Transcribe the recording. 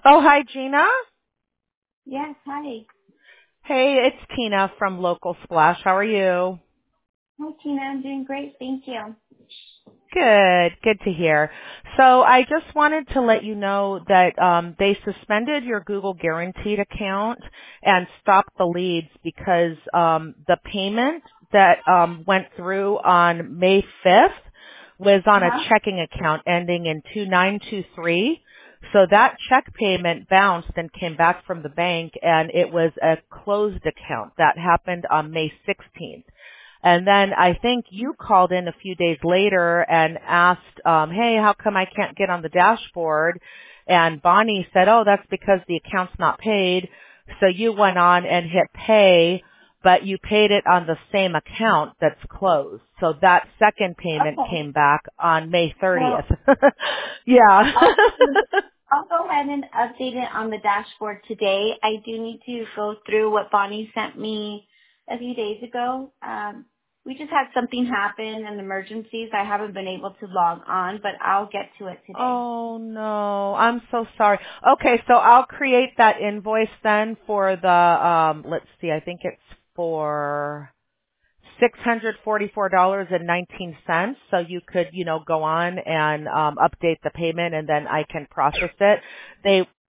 Oh, hi, Gina. Yes, hi. Hey, it's Tina from Local Splash. How are you? Hi, Tina. I'm doing great. Thank you. Good to hear. So I just wanted to let you know that they suspended your Google Guaranteed account and stopped the leads because the payment that went through on May 5th was on a Uh-huh. checking account ending in 2923. So that check payment bounced and came back from the bank, and it was a closed account. That happened on May 16th. And then I think you called in a few days later and asked, hey, how come I can't get on the dashboard? And Bonnie said, oh, that's because the account's not paid. So you went on and hit pay, but you paid it on the same account that's closed. So that second payment Okay. came back on May Well, 30th. Yeah. I'll I'll go ahead and update it on the dashboard today. I do need to go through what Bonnie sent me a few days ago. We just had something happen, an emergency, so I haven't been able to log on, but I'll get to it today. Oh no, I'm so sorry. Okay, so I'll create that invoice then for the let's see, I think it's for $644.19. So you could, go on and update the payment and then I can process it. They